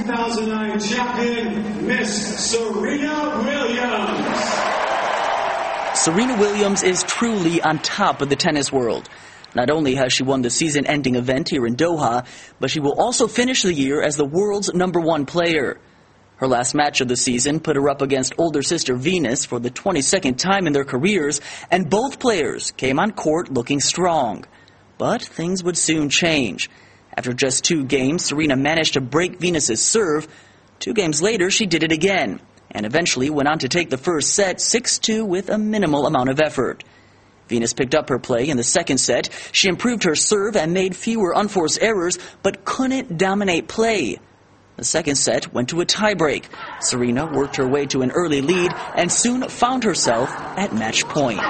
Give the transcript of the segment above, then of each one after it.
2009 champion, Miss Serena Williams. Serena Williams is truly on top of the tennis world. Not only has she won the season-ending event here in Doha, but she will also finish the year as the world's #1 player. Her last match of the season put her up against older sister Venus for the 22nd time in their careers, and both players came on court looking strong. But things would soon change. After just 2 games, Serena managed to break Venus's serve. 2 games later, she did it again, and eventually went on to take the first set 6-2 with a minimal amount of effort. Venus picked up her play in the second set. She improved her serve and made fewer unforced errors, but couldn't dominate play. The second set went to a tiebreak. Serena worked her way to an early lead and soon found herself at match point.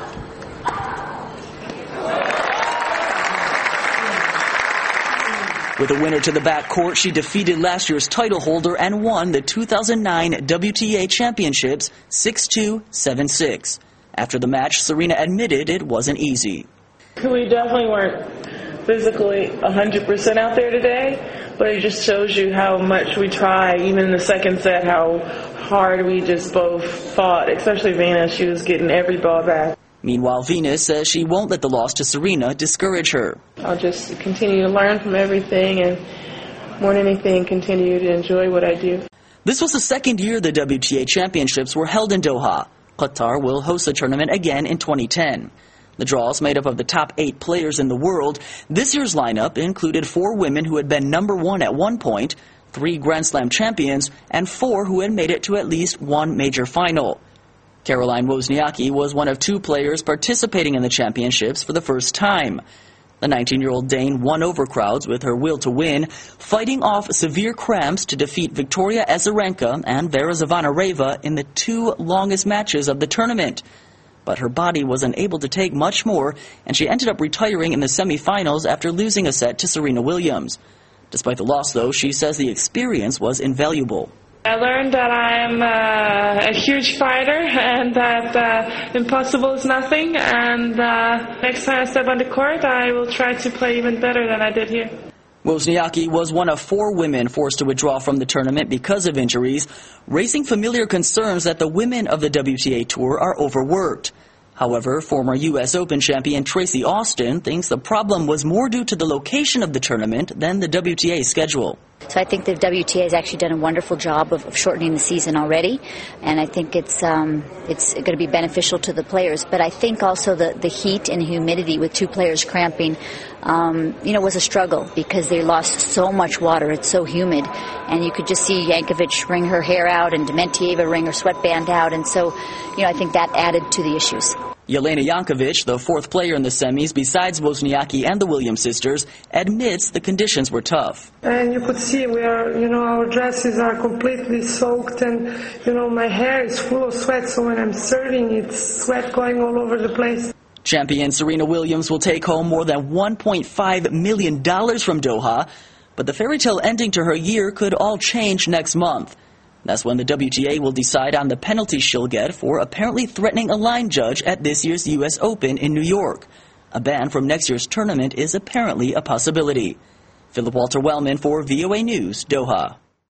With a winner to the backcourt, she defeated last year's title holder and won the 2009 WTA Championships 6-2, 7-6. After the match, Serena admitted it wasn't easy. We definitely weren't physically 100% out there today, but it just shows you how much we try, even in the second set, how hard we just both fought, especially Venus. She was getting every ball back. Meanwhile, Venus says she won't let the loss to Serena discourage her. I'll just continue to learn from everything and, more than anything, continue to enjoy what I do. This was the second year the WTA Championships were held in Doha. Qatar will host the tournament again in 2010. The draw is made up of the top 8 players in the world. This year's lineup included 4 women who had been #1 at one point, 3 Grand Slam champions, and 4 who had made it to at least 1 major final. Caroline Wozniacki was one of 2 players participating in the championships for the first time. The 19-year-old Dane won over crowds with her will to win, fighting off severe cramps to defeat Victoria Azarenka and Vera Zvonareva in the 2 longest matches of the tournament. But her body was unable to take much more, and she ended up retiring in the semifinals after losing a set to Serena Williams. Despite the loss, though, she says the experience was invaluable. I learned that I am a huge fighter and that impossible is nothing, and next time I step on the court I will try to play even better than I did here. Wozniacki was one of 4 women forced to withdraw from the tournament because of injuries, raising familiar concerns that the women of the WTA Tour are overworked. However, former U.S. Open champion Tracy Austin thinks the problem was more due to the location of the tournament than the WTA schedule. So I think the WTA has actually done a wonderful job of shortening the season already, and I think it's going to be beneficial to the players. But I think also the heat and humidity with 2 players cramping, was a struggle because they lost so much water. It's so humid, and you could just see Jankovic wring her hair out and Dementieva wring her sweatband out, and so I think that added to the issues. Jelena Jankovic, the 4th player in the semis besides Wozniacki and the Williams sisters, admits the conditions were tough. And you could see our dresses are completely soaked, and my hair is full of sweat, so when I'm serving it's sweat going all over the place. Champion Serena Williams will take home more than $1.5 million from Doha, but the fairy tale ending to her year could all change next month. That's when the WTA will decide on the penalty she'll get for apparently threatening a line judge at this year's U.S. Open in New York. A ban from next year's tournament is apparently a possibility. Philip Walter Wellman for VOA News, Doha.